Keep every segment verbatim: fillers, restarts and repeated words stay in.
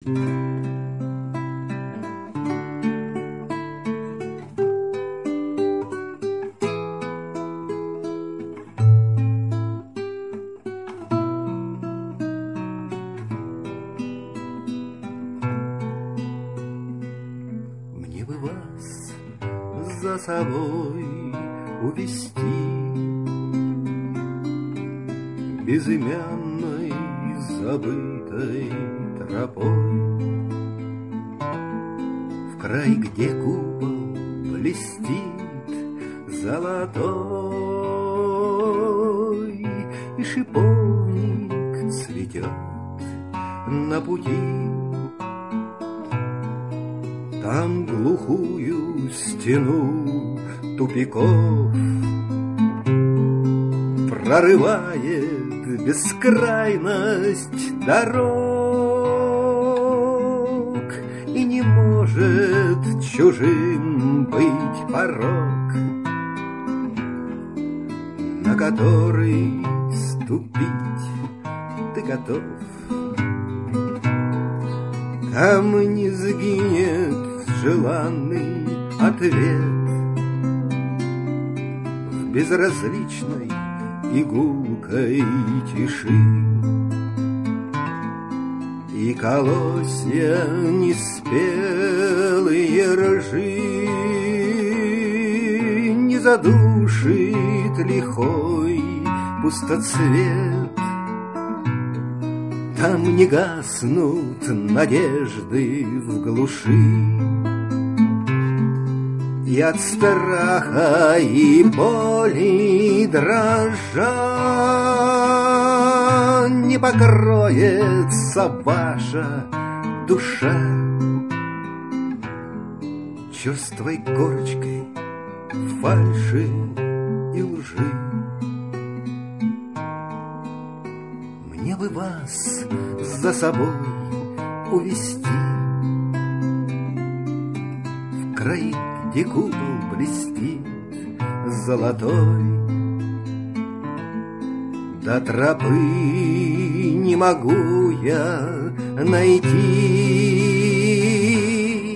Мне бы вас за собой увести безымянной, забытой тропой в край, где купол блестит золотой, и шиповник цветет на пути. Там глухую стену тупиков прорывает бескрайность дорог, и не может чужим быть порог, на который ступить ты готов. Там не сгинет желанный ответ в безразличной игулкой тиши, и колосья неспелые ржи не задушит лихой пустоцвет. Там не гаснут надежды в глуши, и от страха и боли дрожа не покроется ваша душа черствой корочкой фальши и лжи. Мне бы вас за собой увести в край, где купол блестит золотой. До тропы не могу я найти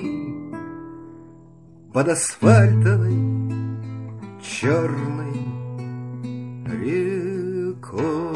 под асфальтовой черной рекой.